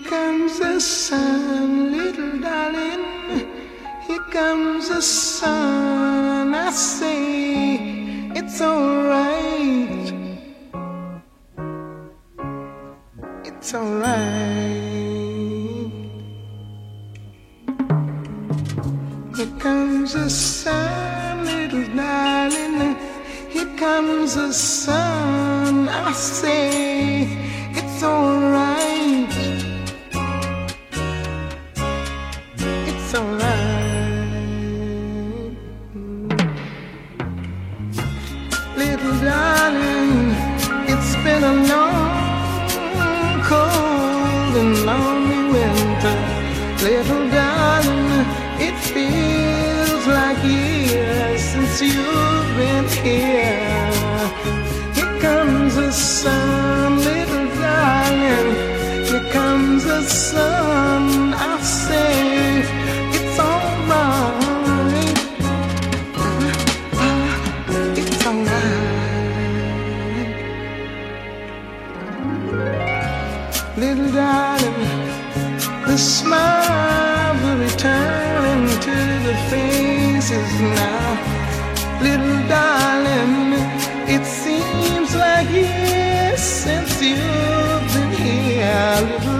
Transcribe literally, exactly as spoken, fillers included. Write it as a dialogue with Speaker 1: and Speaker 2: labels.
Speaker 1: comes the sun, little darling. Here comes the sun. I say it's alright. It's alright. Here comes the sun, little darling. Here comes the sun. I say it's alright. It's alright. Little darling, it's been a long, cold and lonely winter. Little darling, it feels like years since you've been here. Here comes the sun, little darling. Here comes the sun. I say it's alright. It's alright. Little darling, the smiles are returning to the faces now. Little darling, it seems like years since you've been here. Little